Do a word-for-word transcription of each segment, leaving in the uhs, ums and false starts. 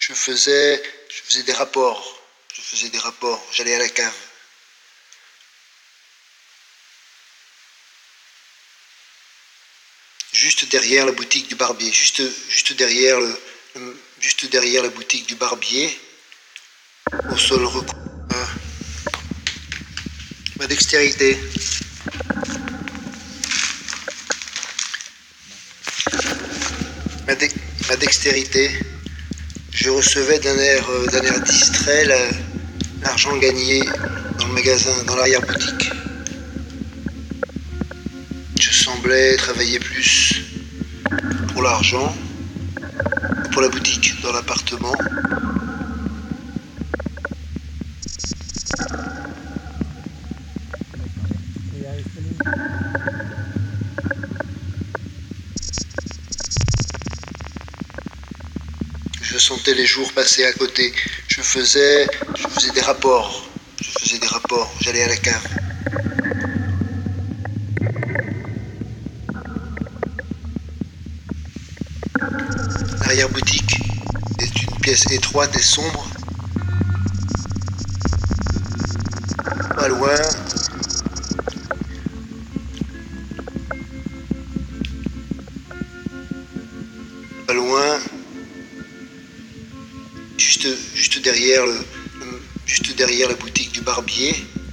Je faisais, je faisais des rapports. Je faisais des rapports. J'allais à la cave. Juste derrière la boutique du barbier. Juste, juste derrière le, le- juste derrière la boutique du barbier. Au sol recouvert. Euh, ma dextérité. Ma, de- ma dextérité. Je recevais d'un air, euh, d'un air distrait la- l'argent gagné dans le magasin, dans l'arrière-boutique. Je semblais travailler plus pour l'argent, pour la boutique, dans l'appartement. Je sentais les jours passer à côté. Je faisais, je faisais des rapports. Je faisais des rapports. J'allais à la cave. L'arrière-boutique est une pièce étroite et sombre. Pas loin, pas loin, juste, juste derrière le, le- juste derrière la boutique du barbier,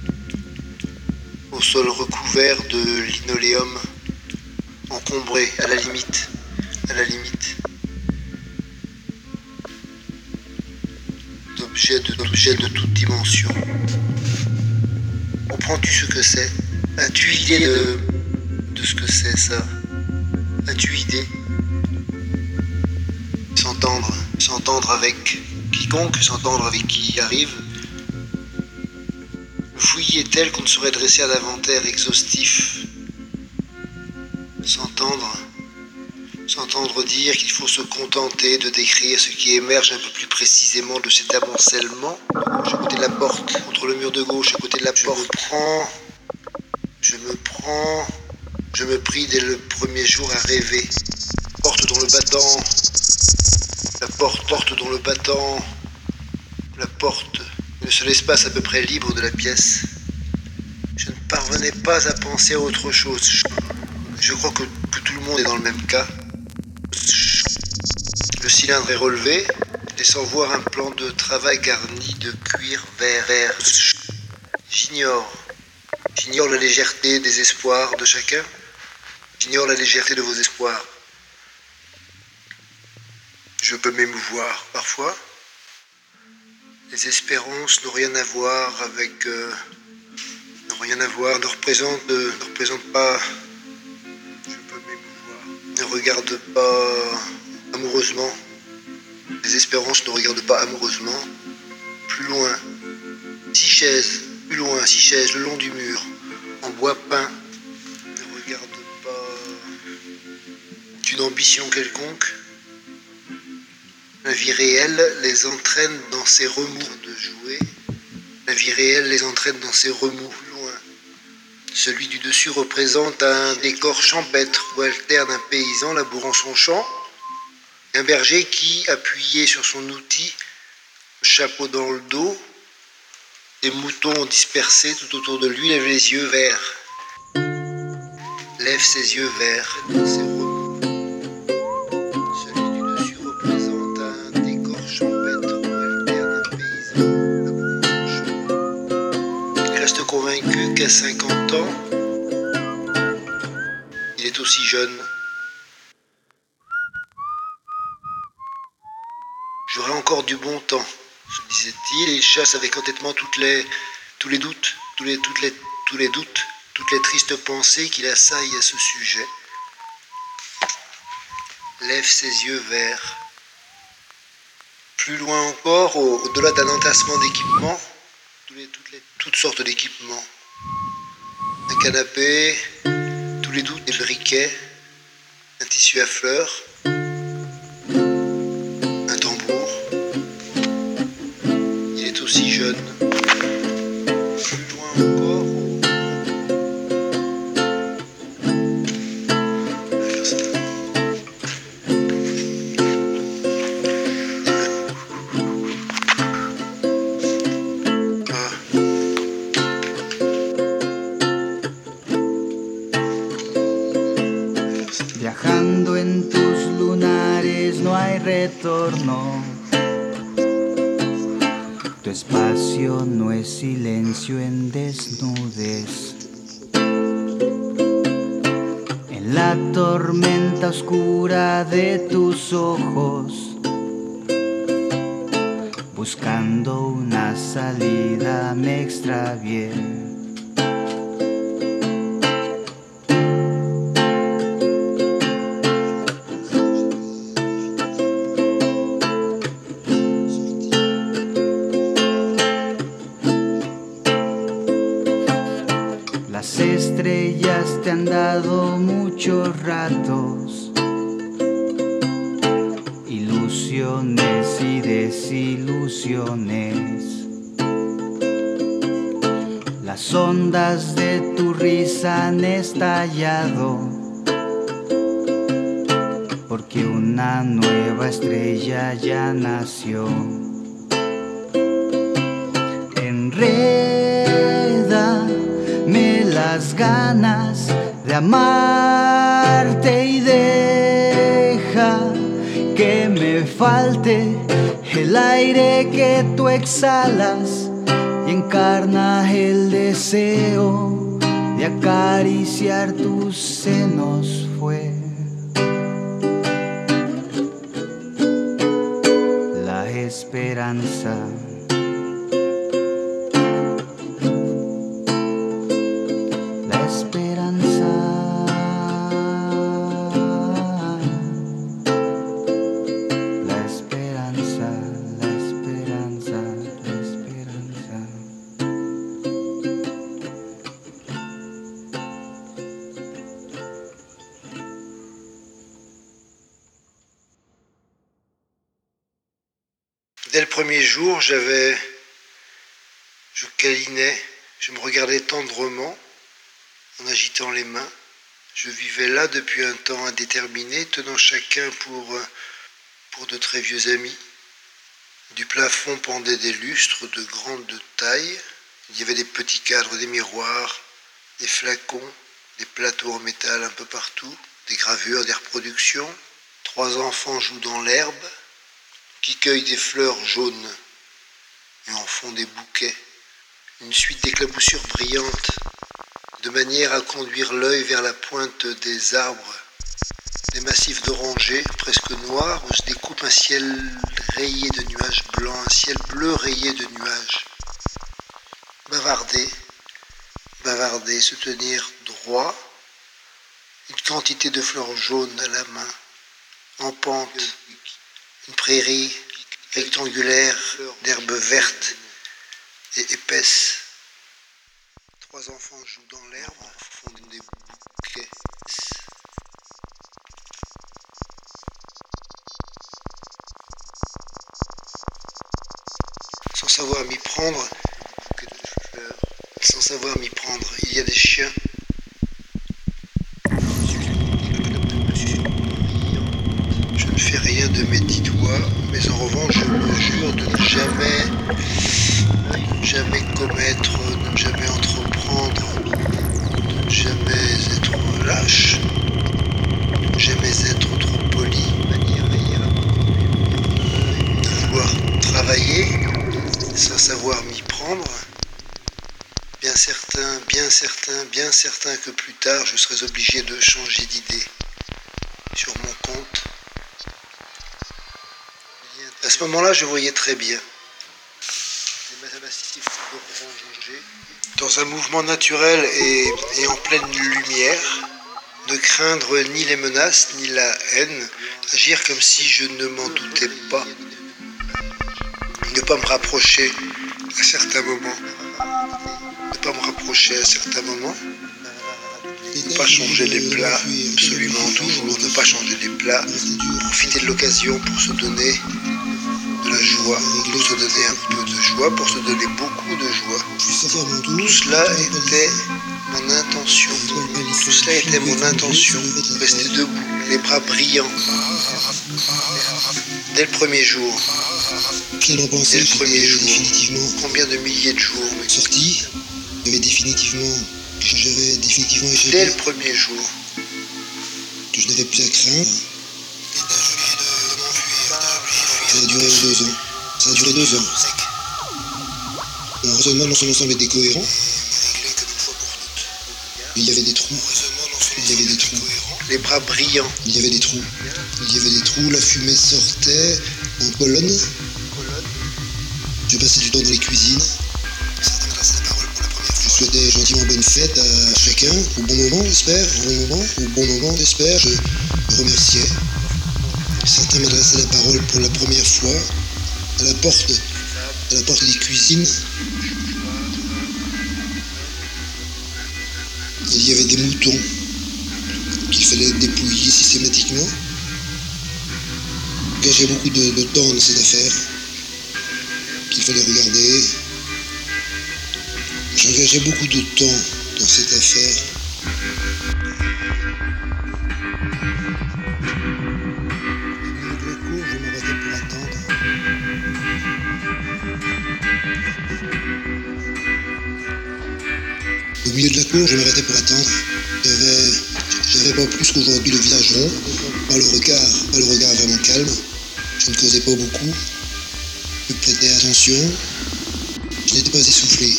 au sol recouvert de linoléum, encombré à la limite, à la limite, d'objets de, d'objets de toute dimension. Comprends-tu ce que c'est? As-tu idée de, de ce que c'est ça? As-tu idée? S'entendre, s'entendre avec quiconque, s'entendre avec qui y arrive. Le fouillis est tel qu'on ne saurait dresser un inventaire exhaustif. S'entendre, s'entendre dire qu'il faut se contenter de décrire ce qui émerge un peu plus précisément de cet amoncellement. De gauche, à côté de la porte, contre le mur de gauche, à côté de la porte. Je me prends, je me prends, je me prie dès le premier jour à rêver. Porte dont le battant, la porte, porte dont le battant, la porte, le seul espace à peu près libre de la pièce. Je ne parvenais pas à penser à autre chose. Je, je crois que, que tout le monde est dans le même cas. Le cylindre est relevé, laissant voir un plan de travail garni de cuir vert vert. J'ignore. J'ignore la légèreté des espoirs de chacun. J'ignore la légèreté de vos espoirs. Je peux m'émouvoir parfois. Les espérances n'ont rien à voir avec... Euh, n'ont rien à voir, ne représentent, euh, ne représentent pas... Je peux m'émouvoir. Ne regardent pas amoureusement. Les espérances ne regardent pas amoureusement. Plus loin. Six chaises. Plus loin, six chaises, le long du mur. En bois peint. Ne regardent pas d'une ambition quelconque. La vie réelle les entraîne dans ses remous de jouer. La vie réelle les entraîne dans ses remous loin. Celui du dessus représente un décor champêtre où alterne un paysan labourant son champ, un berger qui, appuyé sur son outil, chapeau dans le dos, des moutons dispersés tout autour de lui, lève les yeux vers, lève ses yeux vers ses remous. Celui du dessus représente un décor champêtre où alterne un paysan labourant son champ. Il reste convaincu qu'à cinquante ans, il est aussi jeune. J'aurai encore du bon temps, se disait-il, et il chasse avec entêtement toutes les, tous les doutes, tous les, toutes les, tous les doutes, toutes les tristes pensées qui l'assaillent à ce sujet. Lève ses yeux vers, plus loin encore, au, au-delà d'un entassement d'équipements, tous les, toutes, les, toutes sortes d'équipements. Un canapé, tous les doutes, des briquets, un tissu à fleurs, un tambour. Il est aussi jeune. Plus loin encore, Viajando en tus lunares no hay retorno. Tu espacio no es silencio en desnudez. En la tormenta oscura de tus ojos, buscando una salida me extravié. Las estrellas te han dado muchos ratos, ilusiones y desilusiones. Las ondas de tu risa han estallado, porque una nueva estrella ya nació. Enrédame las ganas de amarte y deja que me falte el aire que tú exhalas y encarna el deseo de acariciar tus senos. Fue la esperanza. La esperanza. La esperanza, la esperanza, la esperanza. Dès le premier jour, j'avais, je câlinais, je me regardais tendrement en agitant les mains. Je vivais là depuis un temps indéterminé, tenant chacun pour, pour de très vieux amis. Du plafond pendaient des lustres de grande taille. Il y avait des petits cadres, des miroirs, des flacons, des plateaux en métal un peu partout, des gravures, des reproductions. Trois enfants jouent dans l'herbe, qui cueillent des fleurs jaunes et en font des bouquets. Une suite d'éclaboussures brillantes, de manière à conduire l'œil vers la pointe des arbres. Des massifs d'orangers, presque noirs, où se découpe un ciel rayé de nuages blancs, un ciel bleu rayé de nuages. Bavarder, bavarder, se tenir droit, une quantité de fleurs jaunes à la main, en pente, une prairie rectangulaire d'herbes vertes et épaisses. Trois enfants jouent dans l'herbe, font des bouquets. Sans savoir m'y prendre, sans savoir m'y prendre, il y a des chiens. Je ne fais rien de mes dix doigts, mais en revanche, je me jure de ne jamais, de ne jamais commettre, de ne jamais entreprendre, de ne jamais être lâche, de ne jamais être trop poli, de vouloir travailler sans savoir m'y prendre. Bien certain, bien certain, bien certain que plus tard, je serais obligé de changer d'idée sur mon compte. À ce moment-là, je voyais très bien. Dans un mouvement naturel et, et en pleine lumière, ne craindre ni les menaces ni la haine, agir comme si je ne m'en doutais pas, ne pas me rapprocher à certains moments, ne pas me rapprocher à certains moments, ne pas changer les plats, absolument toujours, ne pas changer les plats, profiter de l'occasion pour se donner de la joie, pour se donner un peu de joie, pour se donner beaucoup de joie. Tout cela était mon intention. Tout cela était mon intention. Rester debout, les bras brillants. Dès le premier jour. Dès le premier jour. Combien de milliers de jours sorti, j'avais définitivement, j'avais définitivement échappé. Dès le premier jour. que je n'avais plus à craindre. Ça a duré deux ans. Ça a duré deux ans. Mon raisonnement dans son ensemble était cohérent. Il y avait des trous. Il y avait des trous. Les bras brillants. Il y avait des trous. Il y avait des trous, la fumée sortait en colonne. Je passais du temps dans les cuisines. Je souhaitais gentiment bonne fête à chacun, au bon moment, j'espère, au bon moment, au bon moment, j'espère. Je me remerciais. Certains m'adressaient la parole pour la première fois à la porte, à la porte des cuisines. Il y avait des moutons qu'il fallait dépouiller systématiquement. J'engageais beaucoup de, de temps dans cette affaire qu'il fallait regarder. J'engageais beaucoup de temps dans cette affaire. Au milieu de la cour, je m'arrêtais pour attendre. Au milieu de la cour, je m'arrêtais pour attendre. J'avais, j'avais pas plus qu'aujourd'hui le visage rond, pas le regard, pas le regard vraiment calme. Je ne causais pas beaucoup. Je prêtais attention. Je n'étais pas essoufflé.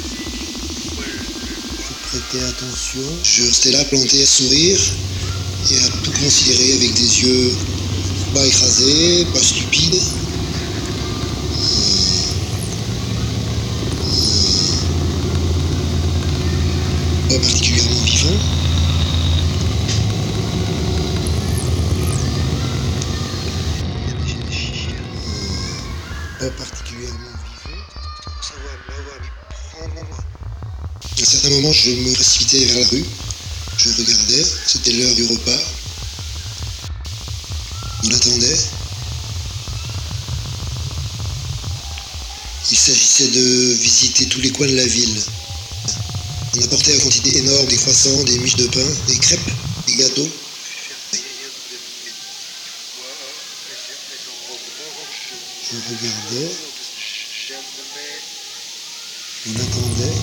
Je prêtais attention. Je restais là planté à sourire et à tout considérer avec des yeux pas écrasés, pas stupides. Pas particulièrement vivant. Pas particulièrement vivant. Ça va, là, va prendre. À un certain moment, je me précipitais vers la rue. Je regardais, c'était l'heure du repas. On attendait. Il s'agissait de visiter tous les coins de la ville. On apportait en quantité énorme des croissants, des miches de pain, des crêpes, des gâteaux. Je regardais. On attendait.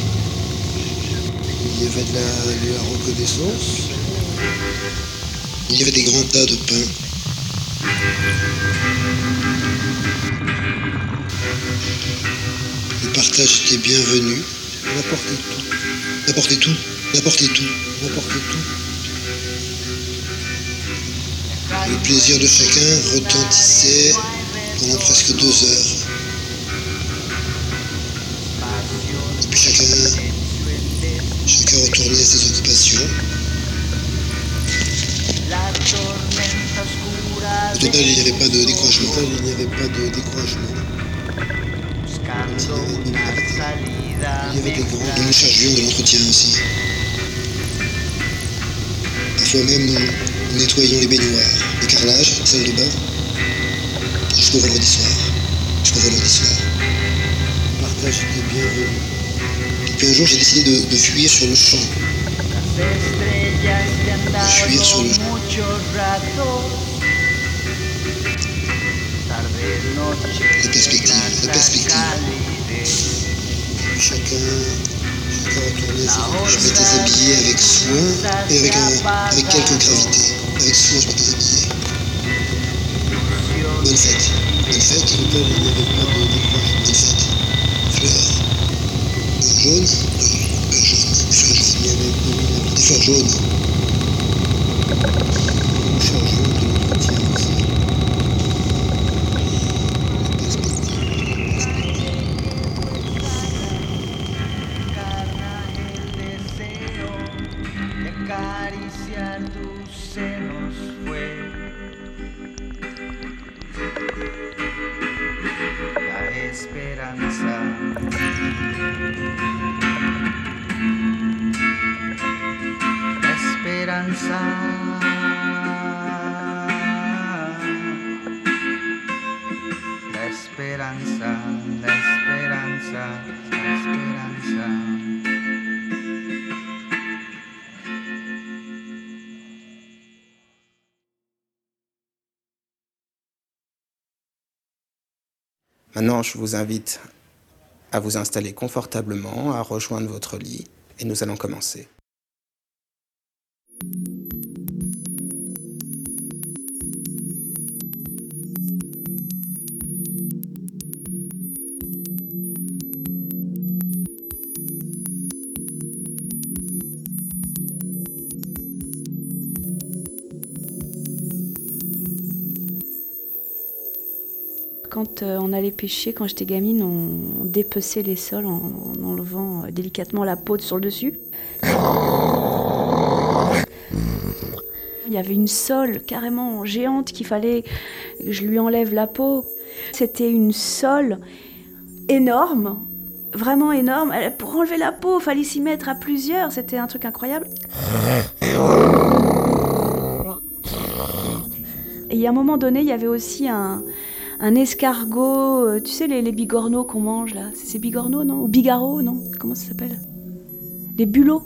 Il y avait de la, de la reconnaissance. Il y avait des grands tas de pain. Le partage était bienvenu. On apportait tout. On apportait tout. On apportait tout. On apportait tout. Le plaisir de chacun retentissait pendant presque deux heures. Et puis chacun, chacun retournait à ses occupations. Au total, il n'y avait pas de découragement. Au total, il n'y avait pas de découragement. Il y avait des grands. Nous nous chargions de l'entretien aussi. Parfois même, nous, nous nettoyions les baignoires, les carrelages, les salles de bain, jusqu'au vendredi soir. Jusqu'au vendredi soir. Le partage était bienvenu. Et puis un jour, j'ai décidé de, de fuir sur le champ. De fuir sur le champ. La perspective, la perspective. Chacun, chacun retournait. Je m'étais habillé avec soin et avec, un, avec quelque gravité. Avec soin, je m'étais habillé. Bonne fête. Bonne fête. Il n'y avait pas de découragement. Bonne fête. Fleurs. Fleurs jaunes. Fleurs jaunes. Fleurs jaunes. Il y avait des fleurs jaunes. Nous chargeons de l'entretien aussi. Acariciar tus senos fue la esperanza. La esperanza. La esperanza, la esperanza, la esperanza. Maintenant, je vous invite à vous installer confortablement, à rejoindre votre lit, et nous allons commencer. Quand euh, on allait pêcher, quand j'étais gamine, on, on dépeçait les sols en, en enlevant euh, délicatement la peau sur le dessus. Il y avait une sole carrément géante qu'il fallait que je lui enlève la peau. C'était une sole énorme, vraiment énorme. Pour enlever la peau, il fallait s'y mettre à plusieurs. C'était un truc incroyable. Et à un moment donné, il y avait aussi un, un escargot, tu sais, les, les bigorneaux qu'on mange là. C'est ces bigorneaux, non? Ou bigarreaux, non? Comment ça s'appelle? Les bulots.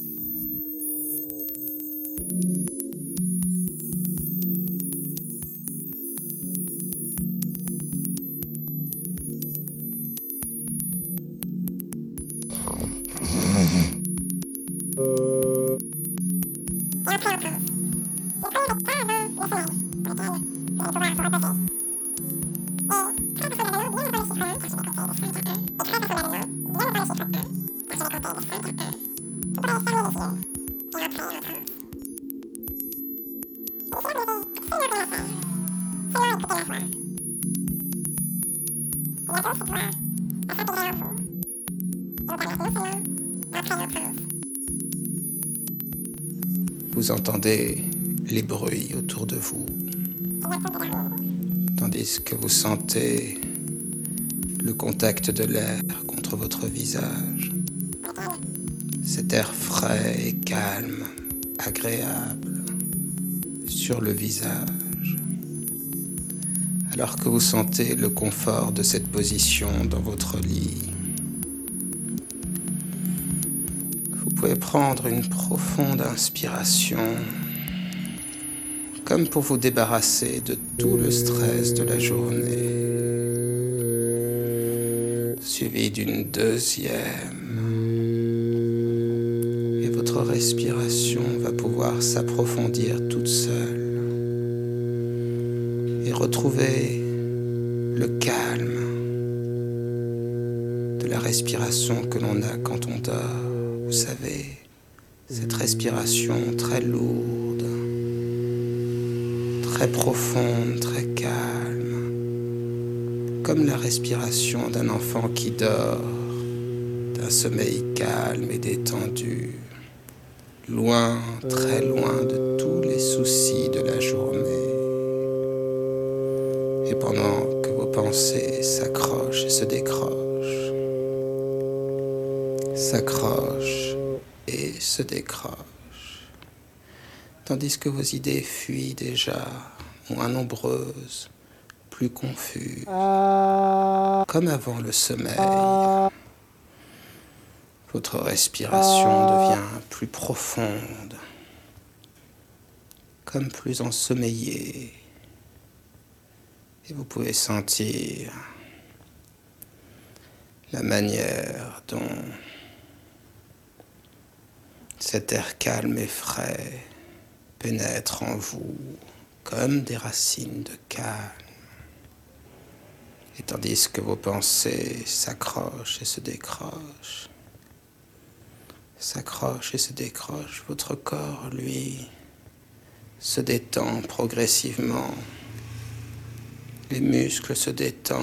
Vous entendez les bruits autour de vous, tandis que vous sentez le contact de l'air contre votre visage. Cet air frais et calme, agréable, sur le visage. Alors que vous sentez le confort de cette position dans votre lit, vous pouvez prendre une profonde inspiration, comme pour vous débarrasser de tout le stress de la journée, suivi d'une deuxième. Et votre respiration va pouvoir s'approfondir toute seule et retrouver le calme de la respiration que l'on a quand on dort. Vous savez, cette respiration très lourde, très profonde, très calme, comme la respiration d'un enfant qui dort, d'un sommeil calme et détendu, loin, très loin de tous les soucis de la journée. Et pendant que vos pensées s'accrochent et se décrochent, s'accrochent et se décrochent, tandis que vos idées fuient déjà, moins nombreuses, plus confuses, comme avant le sommeil. Votre respiration devient plus profonde, comme plus ensommeillée, et vous pouvez sentir la manière dont cet air calme et frais pénètre en vous comme des racines de calme. Et tandis que vos pensées s'accrochent et se décrochent, s'accrochent et se décrochent, votre corps, lui, se détend progressivement. Les muscles se détendent.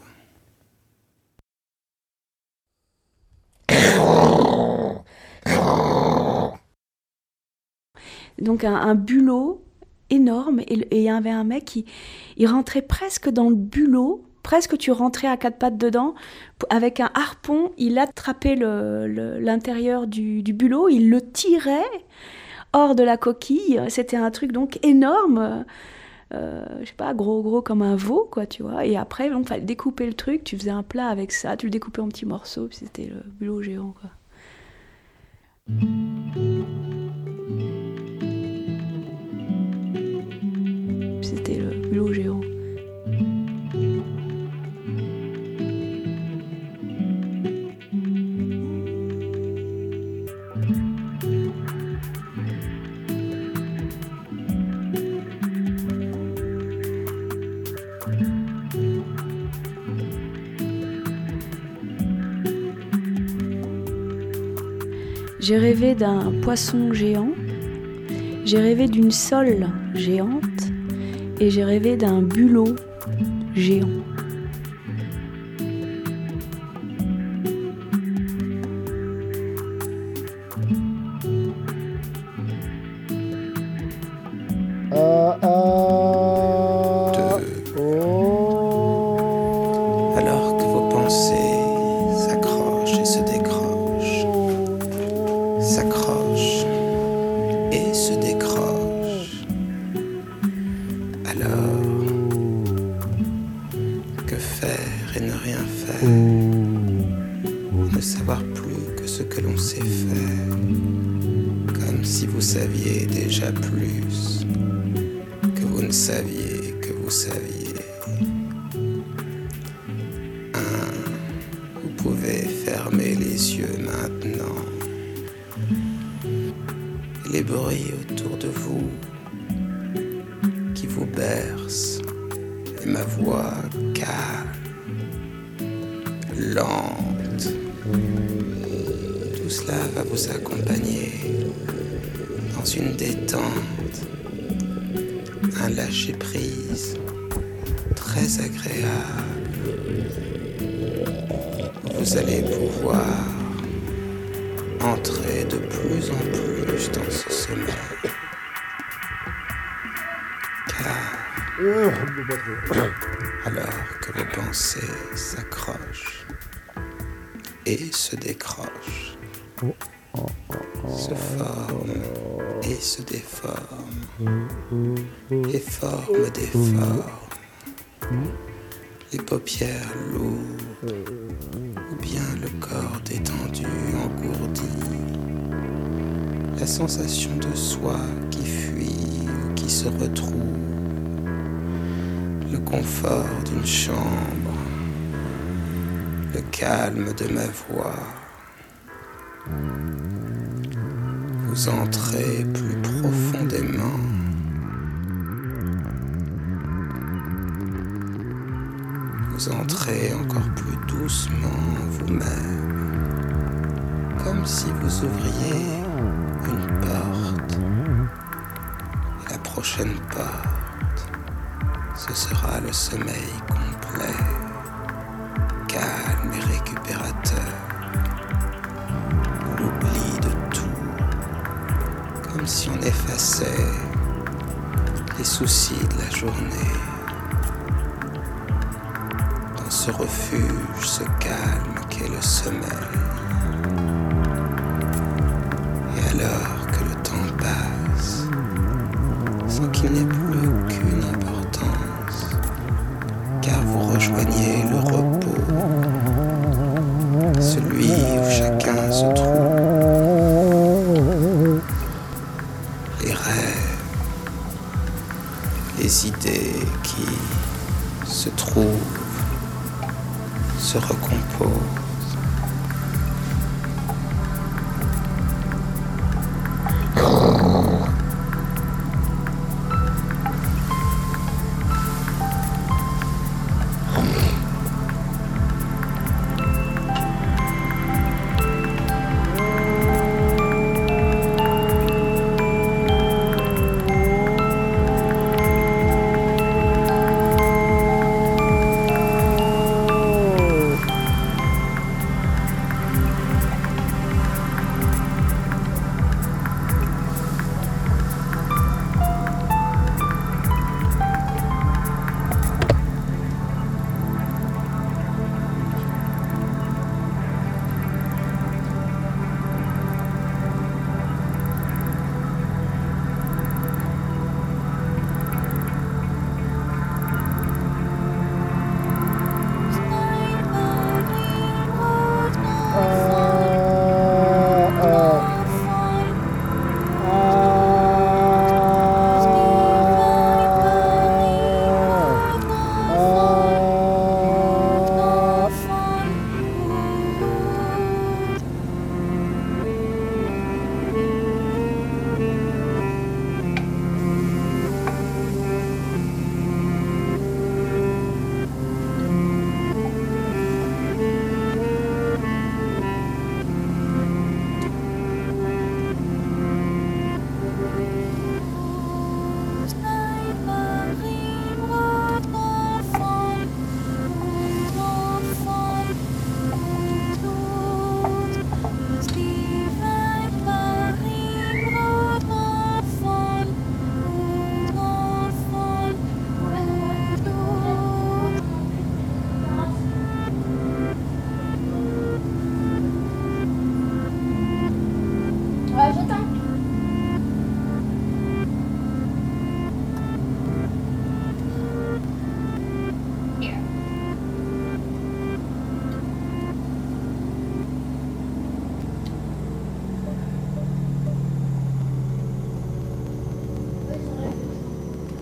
Donc un, un bulot énorme, et il y avait un mec qui il rentrait presque dans le bulot, presque tu rentrais à quatre pattes dedans, avec un harpon, il attrapait le, le, l'intérieur du, du bulot, il le tirait hors de la coquille. C'était un truc donc énorme, euh, je sais pas, gros gros comme un veau, quoi, tu vois. Et après, donc fallait découper le truc, tu faisais un plat avec ça, tu le découpais en petits morceaux, puis c'était le bulot géant, quoi. C'était le bulot géant. J'ai rêvé d'un poisson géant, j'ai rêvé d'une sole géante et j'ai rêvé d'un bulot géant. deux. Alors que vos pensées s'accrochent et se décrochent, s'accrochent et se décrochent. Alors, que faire et ne rien faire? Ne savoir plus que ce que l'on sait faire, comme si vous saviez déjà plus que vous ne saviez que vous saviez. Un, vous pouvez fermer les yeux maintenant. Et les bruits autour de vous qui vous bercent, et ma voix calme, lente. Tout cela va vous accompagner dans une détente, un lâcher-prise très agréable. Vous allez pouvoir entrer de plus en plus dans ce sommeil. Car alors que vos pensées s'accrochent et se décrochent, se forment et se déforment, et forment des formes, les paupières lourdes, ou bien le corps détendu, engourdi, la sensation de soi qui fuit ou qui se retrouve, le confort d'une chambre, le calme de ma voix. Vous entrez plus profondément. Vous entrez encore plus doucement en vous-même, comme si vous ouvriez une porte. Et la prochaine porte, ce sera le sommeil complet, calme et récupérateur. L'oubli de tout, comme si on effaçait les soucis de la journée. Dans ce refuge, ce calme qu'est le sommeil. Et alors que le temps passe, sans qu'il n'ait plus aucune importance, car vous rejoignez le repos, celui où chacun se trouve, les rêves, les idées qui se trouvent, se recomposent.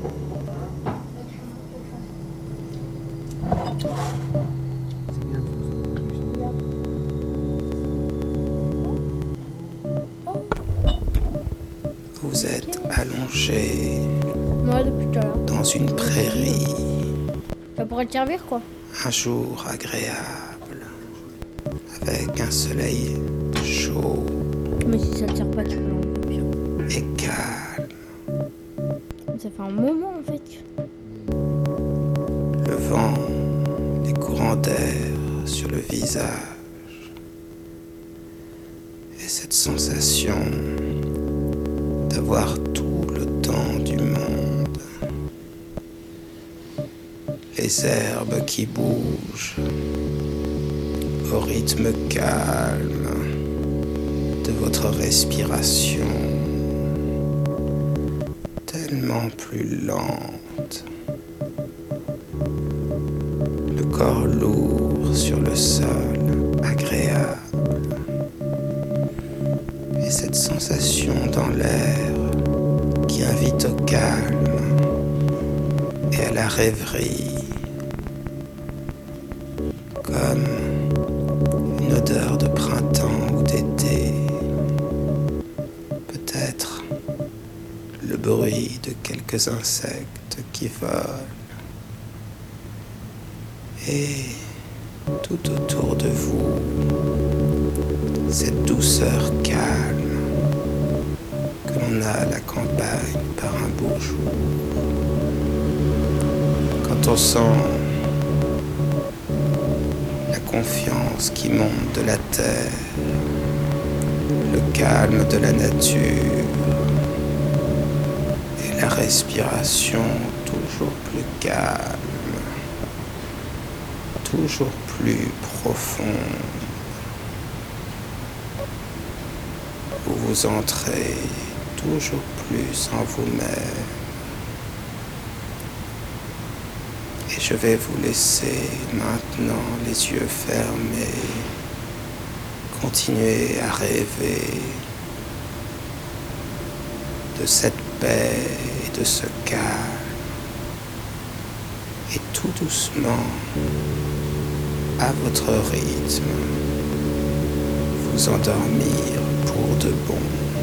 Vous êtes allongé Ouais, depuis tout à l'heure. dans une prairie, Ça pourrait te servir, quoi. un jour agréable, avec un soleil chaud Mais si ça te sert pas, tu peux l'enlever. et calme. Ça fait un moment, en fait. Le vent, les courants d'air sur le visage et cette sensation d'avoir tout le temps du monde. Les herbes qui bougent au rythme calme de votre respiration, tellement plus lente. Le corps lourd sur le sol, agréable. Et cette sensation dans l'air qui invite au calme et à la rêverie. Comme une odeur de printemps ou d'été. Peut-être le bruit de quelques insectes qui volent. Et tout autour de vous, cette douceur calme que l'on a à la campagne par un beau jour. Quand on sent la confiance qui monte de la terre, le calme de la nature et la respiration toujours plus calme, toujours plus profonde, où vous entrez toujours plus en vous-même. Et je vais vous laisser maintenant les yeux fermés, continuer à rêver de cette paix et de ce calme, et tout doucement, à votre rythme, vous endormir pour de bon.